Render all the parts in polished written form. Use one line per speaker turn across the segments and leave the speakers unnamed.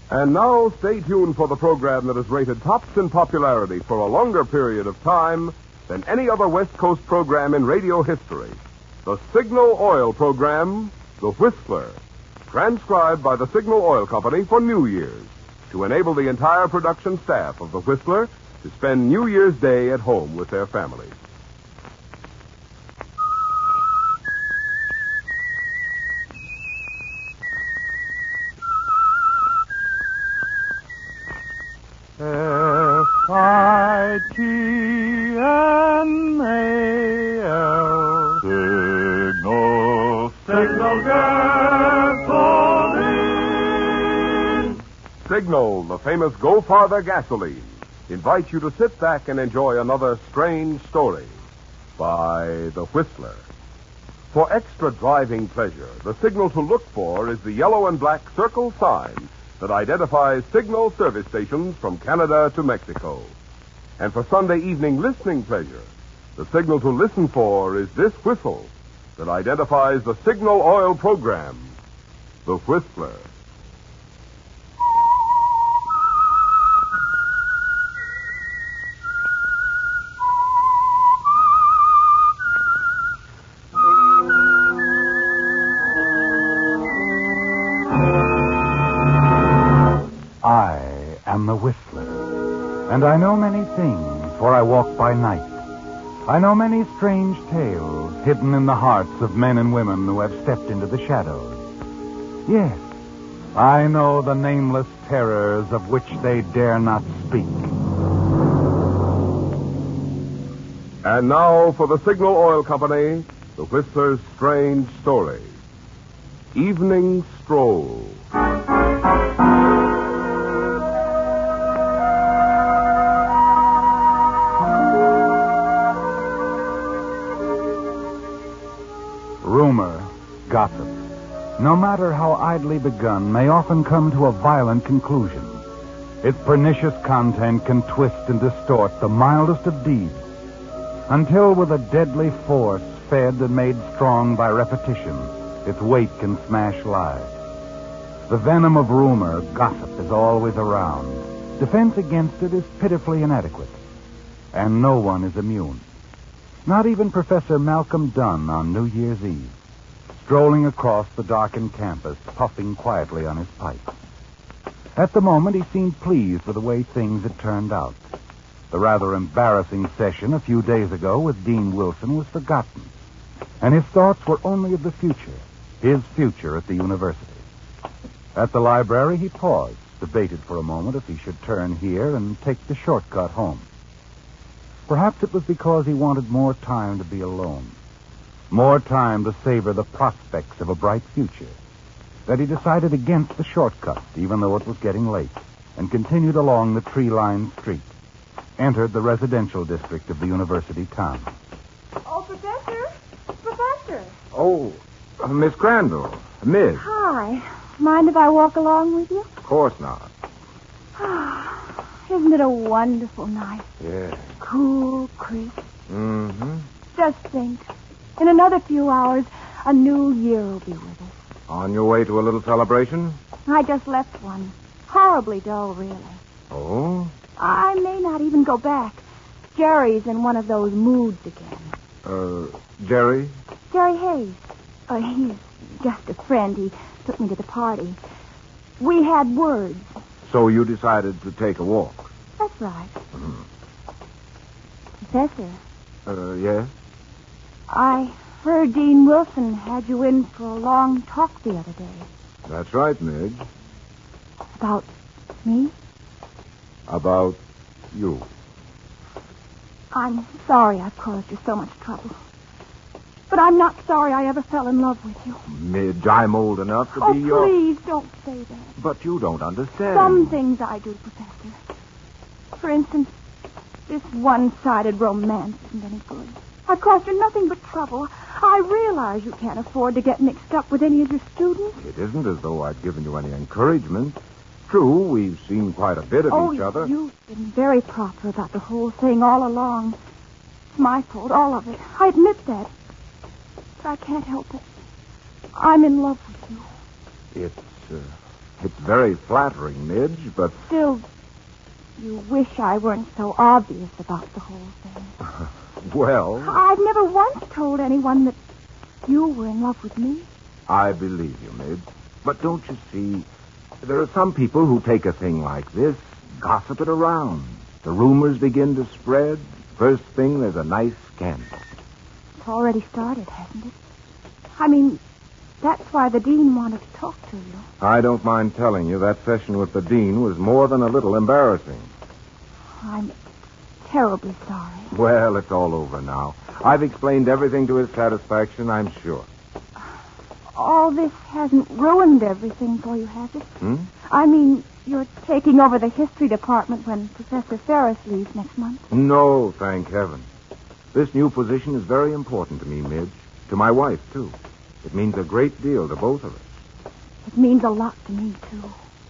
And now, stay tuned for the program that is rated tops in popularity for a longer period of time than any other West Coast program in radio history. The Signal Oil program, The Whistler, transcribed by the Signal Oil Company for New Year's, to enable the entire production staff of The Whistler to spend New Year's Day at home with their families.
F-I-T-N-A-L Signal Gasoline.
Signal, the famous Go Farther gasoline, invites you to sit back and enjoy another strange story by The Whistler. For extra driving pleasure, the signal to look for is the yellow and black circle sign that identifies Signal service stations from Canada to Mexico. And for Sunday evening listening pleasure, the signal to listen for is this whistle that identifies the Signal Oil program, The Whistler.
I am the Whistler, and I know many things, for I walk by night. I know many strange tales hidden in the hearts of men and women who have stepped into the shadows. Yes, I know the nameless terrors of which they dare not speak.
And now for the Signal Oil Company, The Whistler's strange story. Evening Stroll.
Rumor, gossip, no matter how idly begun, may often come to a violent conclusion. Its pernicious content can twist and distort the mildest of deeds, until with a deadly force fed and made strong by repetition, its weight can smash lives. The venom of rumor, gossip, is always around. Defense against it is pitifully inadequate, and no one is immune. Not even Professor Malcolm Dunn on New Year's Eve, strolling across the darkened campus, puffing quietly on his pipe. At the moment, he seemed pleased with the way things had turned out. The rather embarrassing session a few days ago with Dean Wilson was forgotten, and his thoughts were only of the future, his future at the university. At the library, he paused, debated for a moment if he should turn here and take the shortcut home. Perhaps it was because he wanted more time to be alone, more time to savor the prospects of a bright future, that he decided against the shortcut, even though it was getting late, and continued along the tree-lined street, entered the residential district of the university town.
Oh, Professor! Professor!
Oh, Miss Crandall. Miss.
Hi. Mind if I walk along with you?
Of course not.
Isn't it a wonderful night?
Yeah.
Cool, crisp.
Mm-hmm.
Just think. In another few hours, a new year will be with us.
On your way to a little celebration?
I just left one. Horribly dull, really.
Oh?
I may not even go back. Jerry's in one of those moods again.
Jerry?
Jerry Hayes. He's just a friend. He took me to the party. We had words.
So you decided to take a walk?
That's right. Professor.
Yes?
I heard Dean Wilson had you in for a long talk the other day.
That's right, Midge.
About me?
About you.
I'm sorry I've caused you so much trouble. But I'm not sorry I ever fell in love with you.
Midge, I'm old enough to be your...
Oh, please don't say that.
But you don't understand.
Some things I do, Professor. For instance, this one-sided romance isn't any good. I've caused you nothing but trouble. I realize you can't afford to get mixed up with any of your students.
It isn't as though I've given you any encouragement. True, we've seen quite a bit of each other.
You've been very proper about the whole thing all along. It's my fault, all of it. I admit that. But I can't help it. I'm in love with you.
It's very flattering, Midge, but...
Still, you wish I weren't so obvious about the whole thing.
Well...
I've never once told anyone that you were in love with me.
I believe you, Midge. But don't you see, there are some people who take a thing like this, gossip it around. The rumors begin to spread. First thing, there's a nice scandal.
It's already started, hasn't it? I mean, that's why the dean wanted to talk to you.
I don't mind telling you that session with the dean was more than a little embarrassing.
I'm terribly sorry.
Well, it's all over now. I've explained everything to his satisfaction, I'm sure.
All this hasn't ruined everything for you, has it?
Hmm?
I mean, you're taking over the history department when Professor Ferris leaves next month.
No, thank heaven. This new position is very important to me, Midge. To my wife, too. It means a great deal to both of us.
It means a lot to me, too.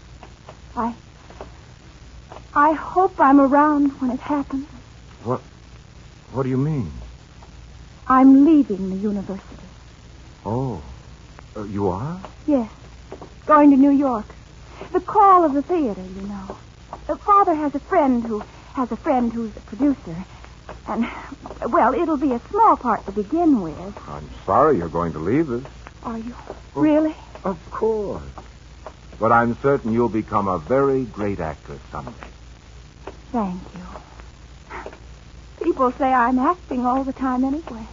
I hope I'm around when it happens.
What do you mean?
I'm leaving the university.
Oh, you are?
Yes. Going to New York. The call of the theater, you know. Father has a friend who's a producer. And, well, it'll be a small part to begin with.
I'm sorry you're going to leave us.
Are you? Really?
Of course. But I'm certain you'll become a very great actress someday.
Thank you. People say I'm acting all the time anyway.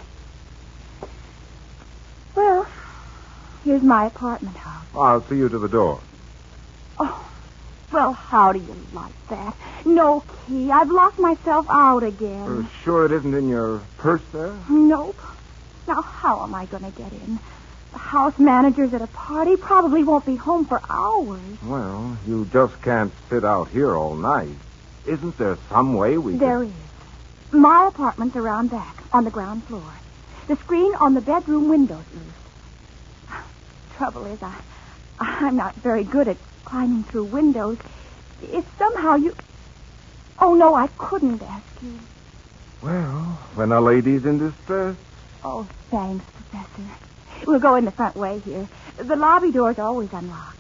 Well, here's my apartment house.
I'll see you to the door.
Oh, well, how do you like that? No key. I've locked myself out again.
Sure it isn't in your purse there?
Nope. Now, how am I going to get in? The house manager's at a party. Probably won't be home for hours.
Well, you just can't sit out here all night. Isn't there some way we
There is. My apartment's around back, on the ground floor. The screen on the bedroom window's loose. Trouble is, I'm not very good at climbing through windows. If somehow you... Oh, no, I couldn't ask you.
Well, when a lady's in distress...
Oh, thanks, Professor. We'll go in the front way here. The lobby door's always unlocked.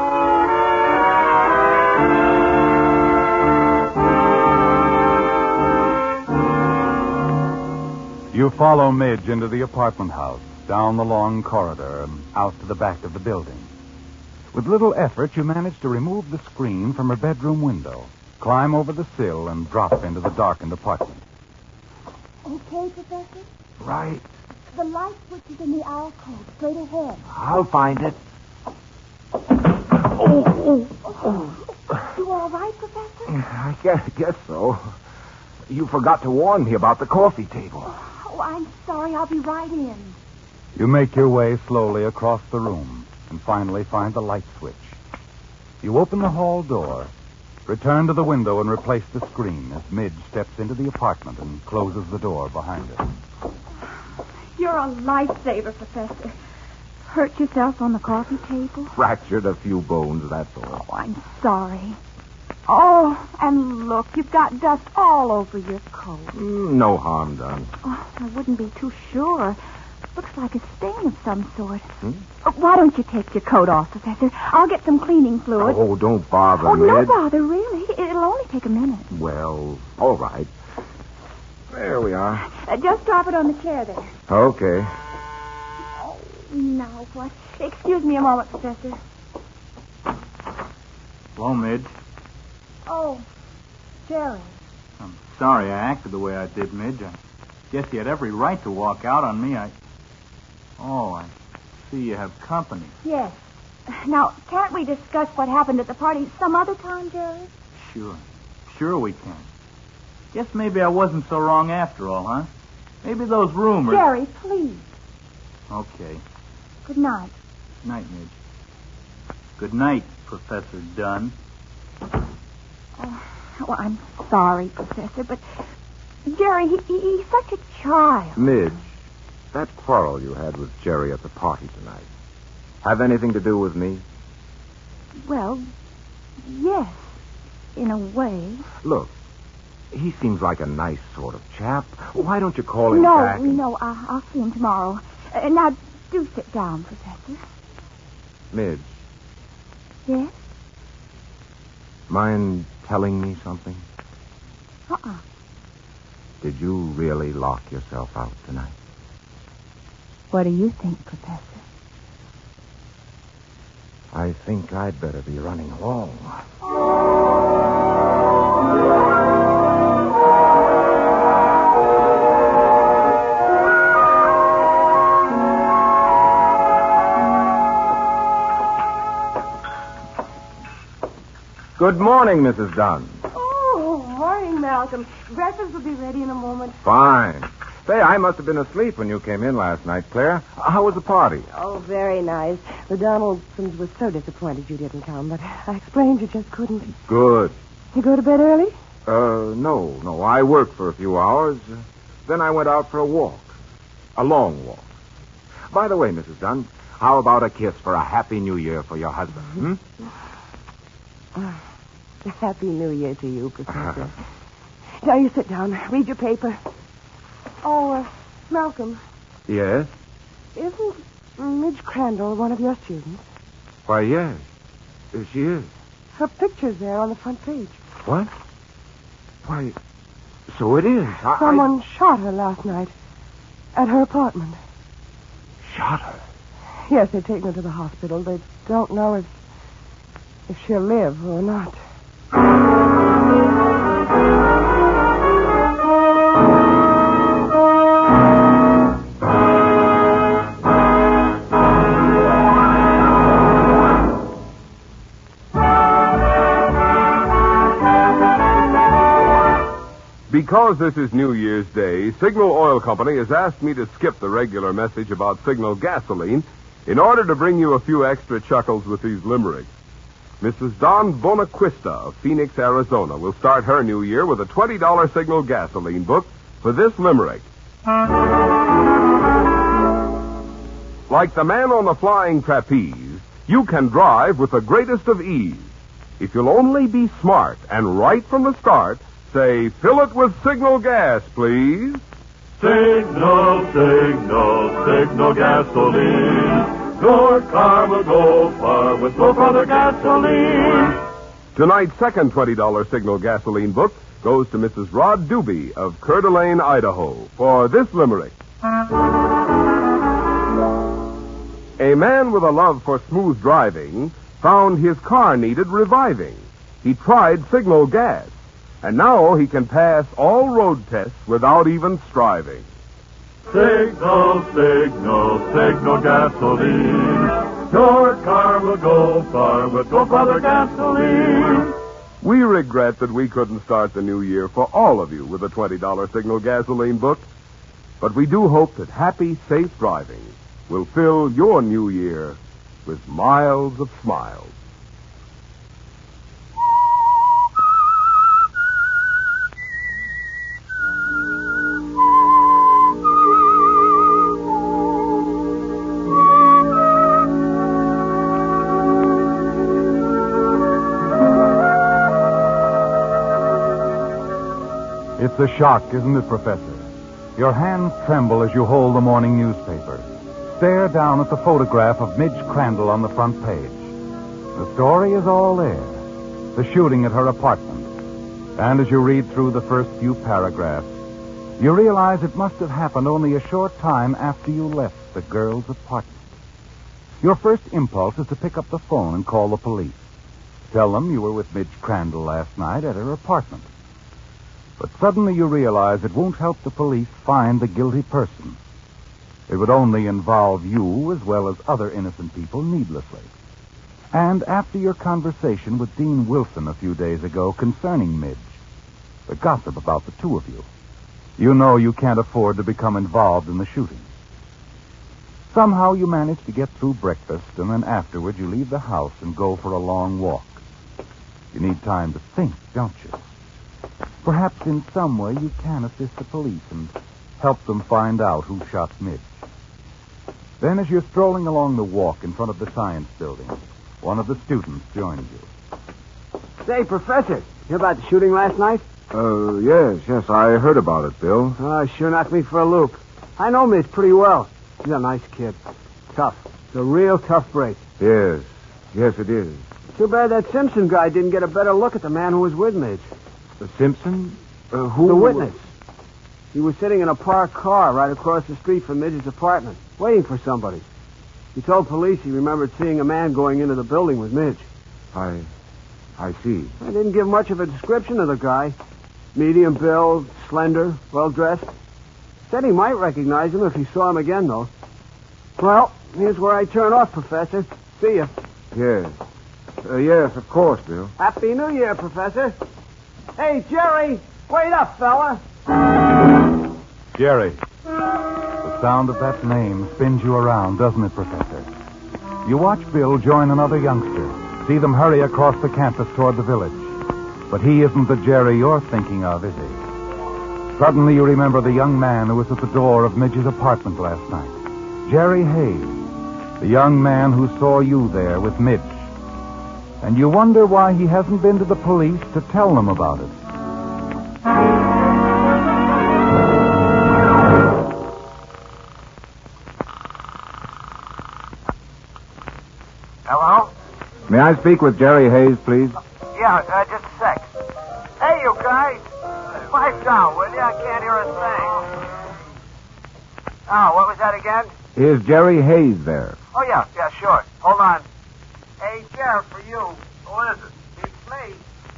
You follow Midge into the apartment house, down the long corridor, and out to the back of the building. With little effort, you manage to remove the screen from her bedroom window, climb over the sill, and drop into the darkened apartment.
Okay, Professor?
Right.
The light switch is in the alcove, straight ahead.
I'll find it.
You all right, Professor?
I guess so. You forgot to warn me about the coffee table.
Oh, I'm sorry. I'll be right in.
You make your way slowly across the room and finally find the light switch. You open the hall door, return to the window, and replace the screen as Midge steps into the apartment and closes the door behind her.
You're a lifesaver, Professor. Hurt yourself on the coffee table?
Fractured a few bones, that's all.
Oh, I'm sorry. Oh, and look, you've got dust all over your coat.
No harm done.
Oh, I wouldn't be too sure. Looks like a stain of some sort. Why don't you take your coat off, Professor? I'll get some cleaning fluid.
Oh, don't bother,
Oh, no
Midge.
bother, really. It'll only take a minute.
Well, all right. There we are.
Just drop it on the chair there.
Okay.
Oh, now what? Excuse me a moment, Professor.
Hello, Midge.
Oh, Jerry.
I'm sorry I acted the way I did, Midge. I guess you had every right to walk out on me. Oh, I see you have company.
Yes. Now, can't we discuss what happened at the party some other time, Jerry?
Sure we can. Guess maybe I wasn't so wrong after all, huh? Maybe those rumors...
Jerry, please.
Okay.
Good night.
Good night, Midge. Good night, Professor Dunn.
Oh, well, I'm sorry, Professor, but Jerry, he's such a child.
Midge, that quarrel you had with Jerry at the party tonight, have anything to do with me?
Well, yes, in a way.
Look, he seems like a nice sort of chap. Why don't you call him back?
No, I'll see him tomorrow. Now, do sit down, Professor.
Midge,
Yes?
Mind telling me something?
Uh-uh.
Did you really lock yourself out tonight?
What do you think, Professor?
I think I'd better be running along. Good morning, Mrs. Dunn.
Oh, morning, Malcolm. Breakfast will be ready in a moment.
Fine. Say, I must have been asleep when you came in last night, Claire. How was the party?
Oh, very nice. The Donaldsons were so disappointed you didn't come, but I explained you just couldn't.
Good.
You go to bed early?
No. I worked for a few hours. Then I went out for a walk. A long walk. By the way, Mrs. Dunn, how about a kiss for a Happy New Year for your husband?
Happy New Year to you, Professor. Now you sit down. Read your paper. Oh, Malcolm.
Yes?
Isn't Midge Crandall one of your students?
Why, yes. She is.
Her picture's there on the front page.
What? Why, so it is.
Someone shot her last night at her apartment.
Shot her?
Yes, they've taken her to the hospital. They don't know if she'll live or not.
Because this is New Year's Day, Signal Oil Company has asked me to skip the regular message about Signal gasoline in order to bring you a few extra chuckles with these limericks. Mrs. Don Bonaquista of Phoenix, Arizona, will start her new year with a $20 Signal gasoline book for this limerick. Like the man on the flying trapeze, you can drive with the greatest of ease. If you'll only be smart and right from the start, say, fill it with Signal gas, please.
Signal, signal, Signal gasoline. Your car will go far with no other gasoline.
Tonight's second $20 Signal gasoline book goes to Mrs. Rod Doobie of Coeur d'Alene, Idaho, for this limerick. A man with a love for smooth driving found his car needed reviving. He tried Signal gas, and now he can pass all road tests without even striving.
Signal, signal, Signal gasoline. Your car will go far with no other gasoline.
We regret that we couldn't start the new year for all of you with a $20 Signal gasoline book, but we do hope that happy, safe driving will fill your new year with miles of smiles.
It's a shock, isn't it, Professor? Your hands tremble as you hold the morning newspaper. Stare down at the photograph of Midge Crandall on the front page. The story is all there. The shooting at her apartment. And as you read through the first few paragraphs, you realize it must have happened only a short time after you left the girl's apartment. Your first impulse is to pick up the phone and call the police. Tell them you were with Midge Crandall last night at her apartment. But suddenly you realize it won't help the police find the guilty person. It would only involve you as well as other innocent people needlessly. And after your conversation with Dean Wilson a few days ago concerning Midge, the gossip about the two of you, you know you can't afford to become involved in the shooting. Somehow you manage to get through breakfast, and then afterward you leave the house and go for a long walk. You need time to think, don't you? Perhaps in some way you can assist the police and help them find out who shot Midge. Then as you're strolling along the walk in front of the science building, one of the students joins you.
Say, Professor, hear about the shooting last night?
Yes, I heard about it, Bill.
Sure knocked me for a loop. I know Midge pretty well. She's a nice kid. Tough. It's a real tough break.
Yes. Yes, it is.
Too bad that Simpson guy didn't get a better look at the man who was with Midge.
The Simpson? Who?
The witness. He was sitting in a parked car right across the street from Midge's apartment, waiting for somebody. He told police he remembered seeing a man going into the building with Midge.
I see.
I didn't give much of a description of the guy. Medium build, slender, well-dressed. Said he might recognize him if he saw him again, though. Well, here's where I turn off, Professor. See ya.
Yes. Yes, of course, Bill.
Happy New Year, Professor. Hey, Jerry, wait up, fella.
Jerry. The sound of that name spins you around, doesn't it, Professor? You watch Bill join another youngster. See them hurry across the campus toward the village. But he isn't the Jerry you're thinking of, is he? Suddenly you remember the young man who was at the door of Midge's apartment last night. Jerry Hayes, the young man who saw you there with Midge. And you wonder why he hasn't been to the police to tell them about it.
Hello?
May I speak with Jerry Hayes, please?
Yeah, just a sec. Hey, you guys. Pipe down, will you? I can't hear a thing. Oh, what was that again?
Is Jerry Hayes there?
Oh, yeah, sure. Hold on. Hey, Jerry, for you. Who is it? It's me.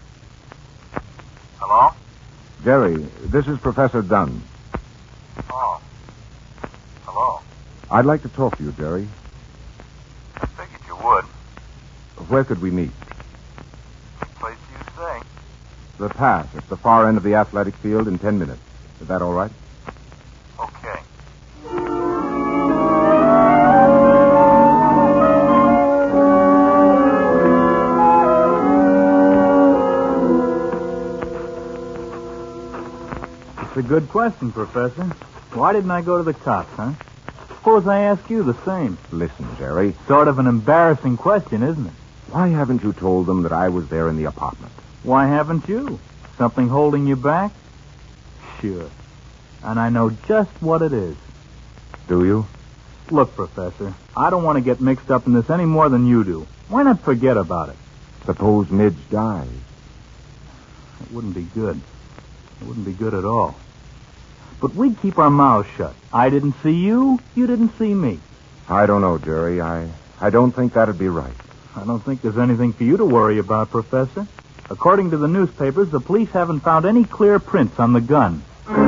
Hello?
Jerry, this is Professor Dunn.
Oh. Hello.
I'd like to talk to you, Jerry.
I figured you would.
Where could we meet?
Place you say.
The pass at the far end of the athletic field in 10 minutes. Is that all right?
Okay.
It's a good question, Professor. Why didn't I go to the cops, huh? Suppose I ask you the same.
Listen, Jerry.
Sort of an embarrassing question, isn't it?
Why haven't you told them that I was there in the apartment?
Why haven't you? Something holding you back? Sure. And I know just what it is.
Do you?
Look, Professor, I don't want to get mixed up in this any more than you do. Why not forget about it?
Suppose Midge dies.
It wouldn't be good. It wouldn't be good at all. But we'd keep our mouths shut. I didn't see you. You didn't see me.
I don't know, Jerry. I don't think that'd be right.
I don't think there's anything for you to worry about, Professor. According to the newspapers, the police haven't found any clear prints on the gun.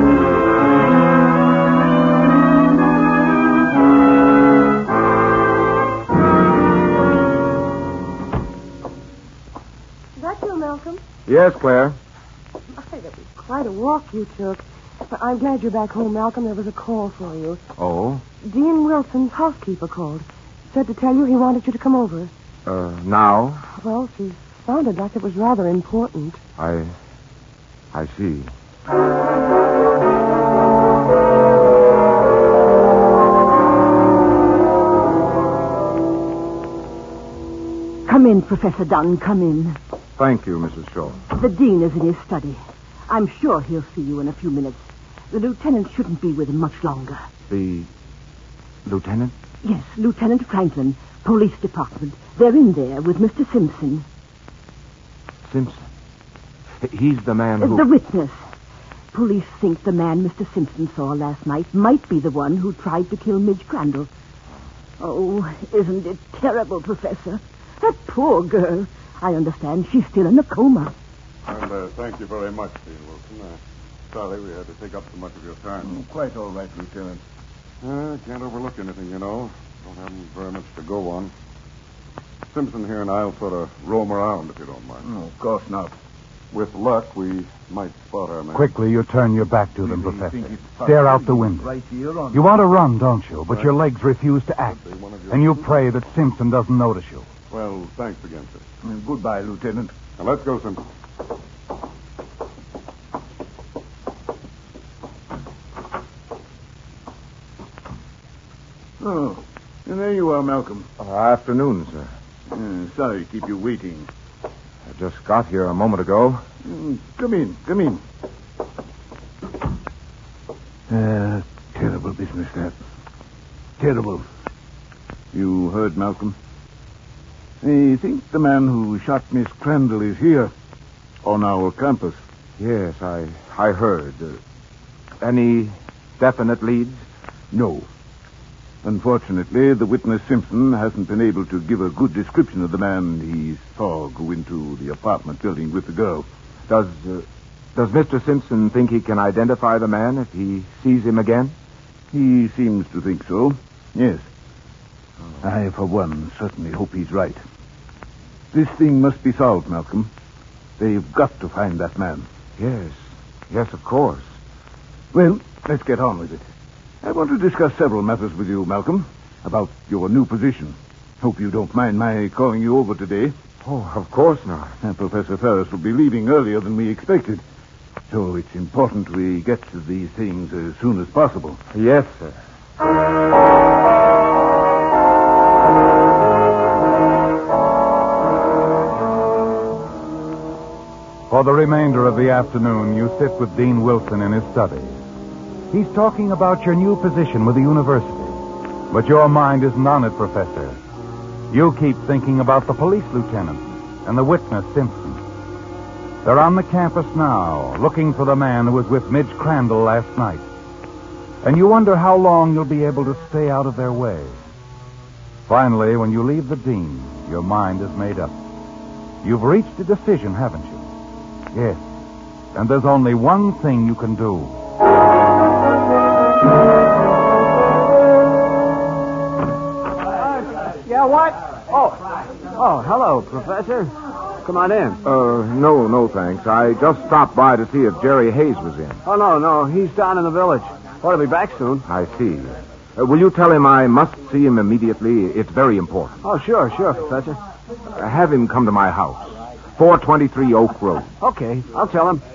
Is that you, Malcolm?
Yes, Claire.
My, that was quite a walk you took. I'm glad you're back home, Malcolm. There was a call for you.
Oh?
Dean Wilson's housekeeper called. Said to tell you he wanted you to come over.
Now?
Well, she sounded like it was rather important.
I see.
Come in, Professor Dunn. Come in.
Thank you, Mrs. Shaw.
The dean is in his study. I'm sure he'll see you in a few minutes. The lieutenant shouldn't be with him much longer.
The lieutenant?
Yes, Lieutenant Franklin, police department. They're in there with Mr. Simpson.
Simpson? He's the man who...
The witness. Police think the man Mr. Simpson saw last night might be the one who tried to kill Midge Crandall. Oh, isn't it terrible, Professor? That poor girl. I understand she's still in a coma.
And thank you very much, Dean Wilson. Sorry we had to take up so much of your time.
Quite all right, Lieutenant.
Can't overlook anything, you know. Don't have very much to go on. Simpson here and I'll sort of roam around, if you don't mind.
Oh, of course not.
With luck, we might spot our man.
Quickly, you turn your back to them,
Really
Professor.
think it's
Stare out the
possible
window.
right here on...
You want to run, don't you? But your legs refuse to act. And you pray that Simpson doesn't notice you.
Well, thanks again, sir.
Goodbye, Lieutenant.
Now, let's go, Simpson.
Oh, and there you are, Malcolm.
Afternoon, sir.
Sorry to keep you waiting.
I just got here a moment ago.
Come in. Terrible business, that. Terrible. You heard, Malcolm? I think the man who shot Miss Crandall is here, on our campus.
Yes, I heard. Any definite leads?
No. Unfortunately, the witness Simpson hasn't been able to give a good description of the man he saw go into the apartment building with the girl.
Does Mr. Simpson think he can identify the man if he sees him again?
He seems to think so, yes. I, for one, certainly hope he's right. This thing must be solved, Malcolm. They've got to find that man.
Yes, of course.
Well, let's get on with it. I want to discuss several matters with you, Malcolm, about your new position. Hope you don't mind my calling you over today.
Oh, of course not.
Professor Ferris will be leaving earlier than we expected. So it's important we get to these things as soon as possible.
Yes, sir.
For the remainder of the afternoon, you sit with Dean Wilson in his study. He's talking about your new position with the university. But your mind isn't on it, Professor. You keep thinking about the police lieutenant and the witness, Simpson. They're on the campus now, looking for the man who was with Midge Crandall last night. And you wonder how long you'll be able to stay out of their way. Finally, when you leave the dean, your mind is made up. You've reached a decision, haven't you? Yes. And there's only one thing you can do.
Yeah, what? Oh, hello, Professor. Come on in.
No, thanks. I just stopped by to see if Jerry Hayes was in.
Oh, no, he's down in the village. Ought to be back soon.
I see. Will you tell him I must see him immediately? It's very important.
Oh, sure, Professor.
Have him come to my house. 423 Oak Road.
Okay, I'll tell him.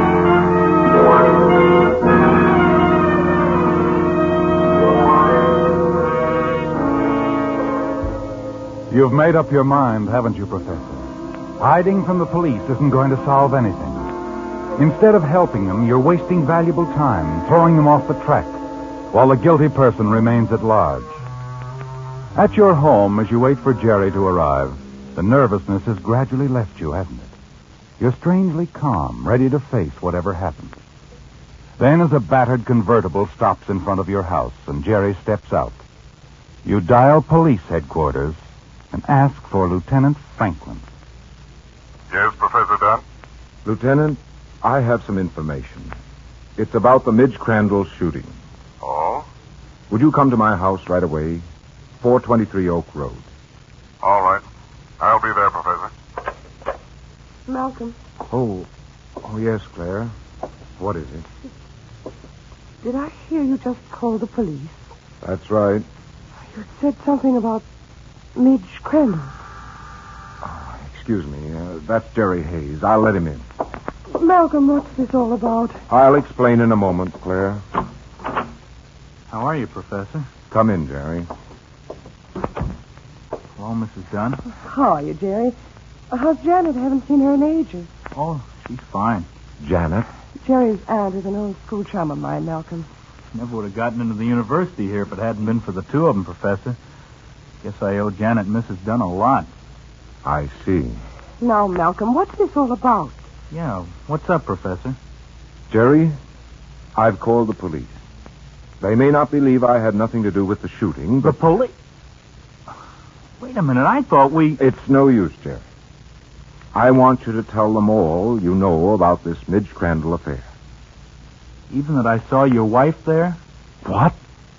You've made up your mind, haven't you, Professor? Hiding from the police isn't going to solve anything. Instead of helping them, you're wasting valuable time, throwing them off the track, while the guilty person remains at large. At your home, as you wait for Jerry to arrive, the nervousness has gradually left you, hasn't it? You're strangely calm, ready to face whatever happens. Then, as a battered convertible stops in front of your house and Jerry steps out, you dial police headquarters and ask for Lieutenant Franklin.
Yes, Professor Dunn?
Lieutenant, I have some information. It's about the Midge Crandall shooting.
Oh?
Would you come to my house right away? 423 Oak Road.
All right. I'll be there, Professor.
Malcolm,
Oh, yes, Claire. What is it?
did I hear you just call the police?
That's right.
You said something about Midge Crandall.
Excuse me. That's Jerry Hayes. I'll let him in.
Malcolm, what's this all about?
I'll explain in a moment, Claire.
How are you, Professor?
Come in, Jerry.
Hello, Mrs. Dunn.
How are you, Jerry? How's Janet? I haven't seen her in ages.
Oh, she's fine.
Janet?
Jerry's aunt is an old school chum of mine, Malcolm.
Never would have gotten into the university here if it hadn't been for the two of them, Professor. Guess I owe Janet and Mrs. Dunn a lot.
I see.
Now, Malcolm, what's this all about?
Yeah, what's up, Professor?
Jerry, I've called the police. They may not believe I had nothing to do with the shooting,
The
but...
police? Wait a minute, I thought we...
It's no use, Jerry. I want you to tell them all you know about this Midge Crandall affair.
Even that I saw your wife there?
What?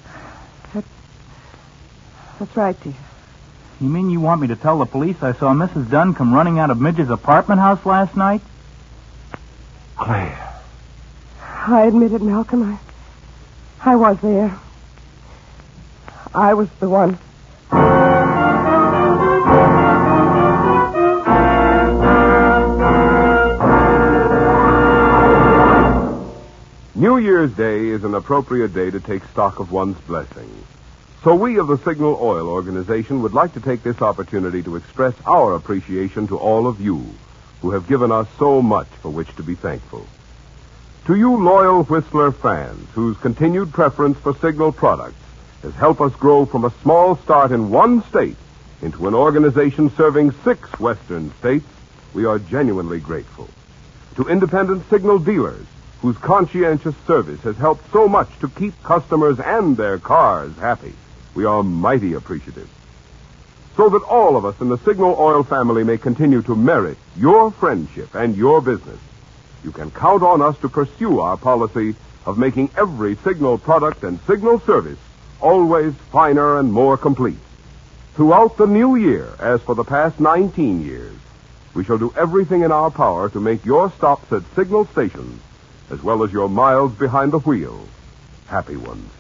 That's right, dear.
You mean you want me to tell the police I saw Mrs. Dunn come running out of Midge's apartment house last night?
Claire.
I admit it, Malcolm. I was there. I was the one.
New Year's Day is an appropriate day to take stock of one's blessings. So we of the Signal Oil Organization would like to take this opportunity to express our appreciation to all of you who have given us so much for which to be thankful. To you loyal Whistler fans whose continued preference for Signal products has helped us grow from a small start in one state into an organization serving 6 western states, we are genuinely grateful. To independent signal dealers, whose conscientious service has helped so much to keep customers and their cars happy, we are mighty appreciative. So that all of us in the Signal Oil family may continue to merit your friendship and your business, you can count on us to pursue our policy of making every Signal product and Signal service always finer and more complete. Throughout the new year, as for the past 19 years, we shall do everything in our power to make your stops at Signal stations, as well as your miles behind the wheel, happy ones.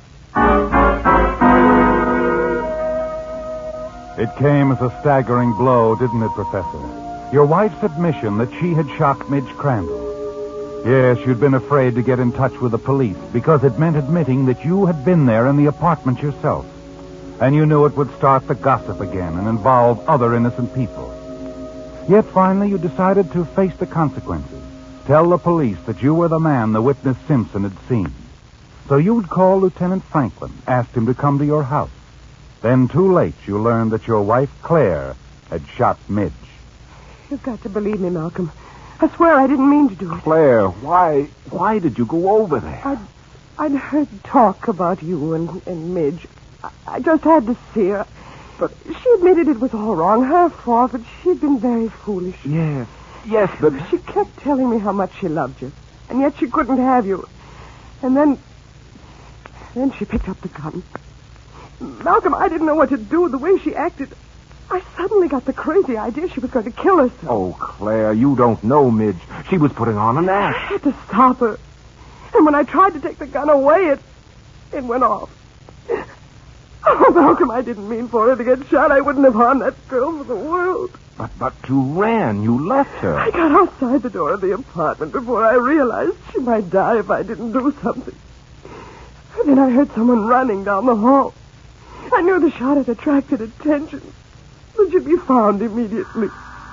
It came as a staggering blow, didn't it, Professor? Your wife's admission that she had shot Midge Crandall. Yes, you'd been afraid to get in touch with the police because it meant admitting that you had been there in the apartment yourself. And you knew it would start the gossip again and involve other innocent people. Yet finally you decided to face the consequences. Tell the police that you were the man the witness Simpson had seen. So you'd call Lieutenant Franklin, asked him to come to your house. Then too late you learned that your wife, Claire, had shot Midge.
You've got to believe me, Malcolm. I swear I didn't mean to do it.
Claire, why did you go over there?
I'd heard talk about you and Midge. I just had to see her. But she admitted it was all wrong, her fault, but she'd been very foolish.
Yes, but...
She kept telling me how much she loved you, and yet she couldn't have you. And then she picked up the gun. Malcolm, I didn't know what to do. The way she acted, I suddenly got the crazy idea she was going to kill herself.
Oh, Claire, you don't know Midge. She was putting on an act.
I had to stop her. And when I tried to take the gun away, it went off. Oh, Malcolm, I didn't mean for her to get shot. I wouldn't have harmed that girl for the world.
But you ran. You left her.
I got outside the door of the apartment before I realized she might die if I didn't do something. And then I heard someone running down the hall. I knew the shot had attracted attention. It should be found immediately.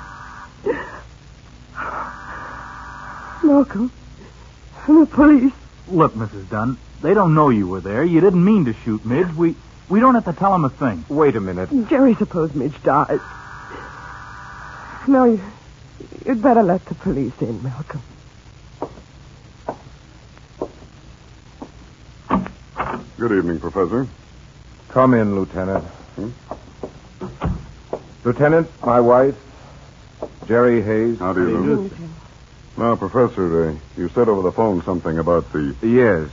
Malcolm, the police.
Look, Mrs. Dunn, they don't know you were there. You didn't mean to shoot Midge. We don't have to tell them a thing.
Wait a minute.
Jerry supposed Midge died. No, you'd better let the police in, Malcolm.
Good evening, Professor.
Come in, Lieutenant. Lieutenant, my wife, Jerry Hayes.
How do you do? Now, Professor, you said over the phone something about the...
Yes.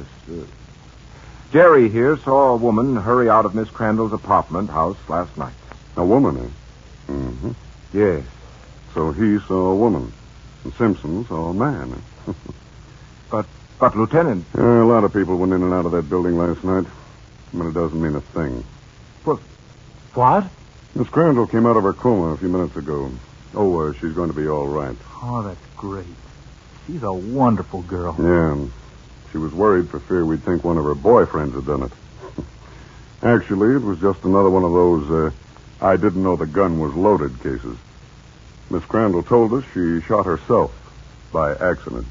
Jerry here saw a woman hurry out of Miss Crandall's apartment house last night.
A woman, eh? Mm-hmm.
Yes.
So he saw a woman, and Simpson saw a man.
But, Lieutenant...
A lot of people went in and out of that building last night, but it doesn't mean a thing.
What?
Miss Crandall came out of her coma a few minutes ago. Oh, she's going to be all right.
Oh, that's great. She's a wonderful girl.
Yeah. She was worried for fear we'd think one of her boyfriends had done it. Actually, it was just another one of those, I didn't know the gun was loaded cases. Miss Crandall told us she shot herself by accident.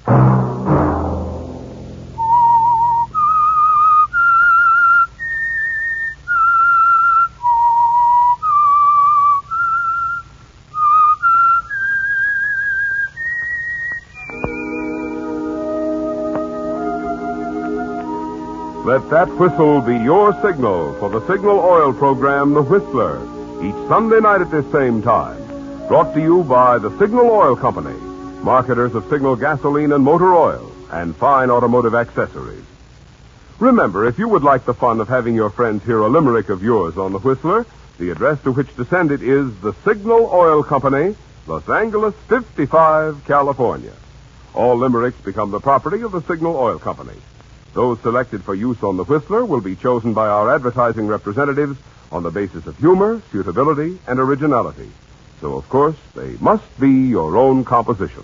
Let that whistle be your signal for the Signal Oil program, The Whistler, each Sunday night at this same time. Brought to you by the Signal Oil Company, marketers of Signal gasoline and motor oil, and fine automotive accessories. Remember, if you would like the fun of having your friends hear a limerick of yours on The Whistler, the address to which to send it is the Signal Oil Company, Los Angeles 55, California. All limericks become the property of the Signal Oil Company. Those selected for use on The Whistler will be chosen by our advertising representatives on the basis of humor, suitability, and originality. So, of course, they must be your own composition.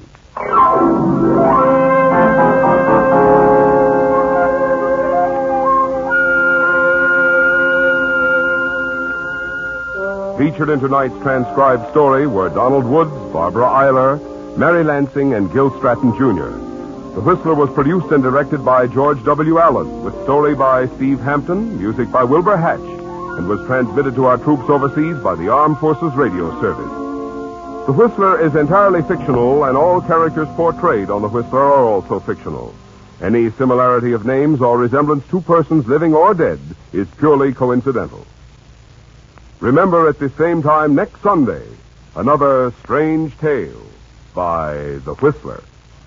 Featured in tonight's transcribed story were Donald Woods, Barbara Eiler, Mary Lansing, and Gil Stratton, Jr. The Whistler was produced and directed by George W. Allen, with story by Steve Hampton, music by Wilbur Hatch,
and was transmitted to our troops overseas by the Armed Forces Radio Service. The Whistler is entirely fictional, and all characters portrayed on The Whistler are also fictional. Any similarity of names or resemblance to persons living or dead is purely coincidental. Remember at the same time next Sunday, another strange tale by The Whistler.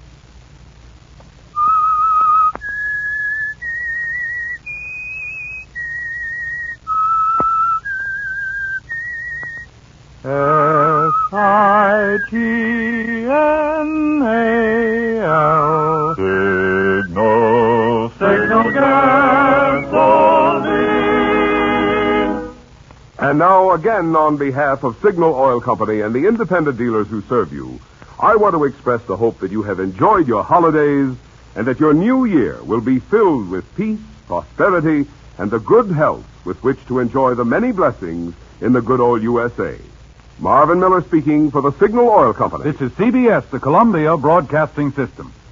S-I-G-N-A-L Signal Gasoline.
And now, again, on behalf of Signal Oil Company and the independent dealers who serve you, I want to express the hope that you have enjoyed your holidays and that your new year will be filled with peace, prosperity, and the good health with which to enjoy the many blessings in the good old USA. Marvin Miller speaking for the Signal Oil Company.
This is CBS, the Columbia Broadcasting System.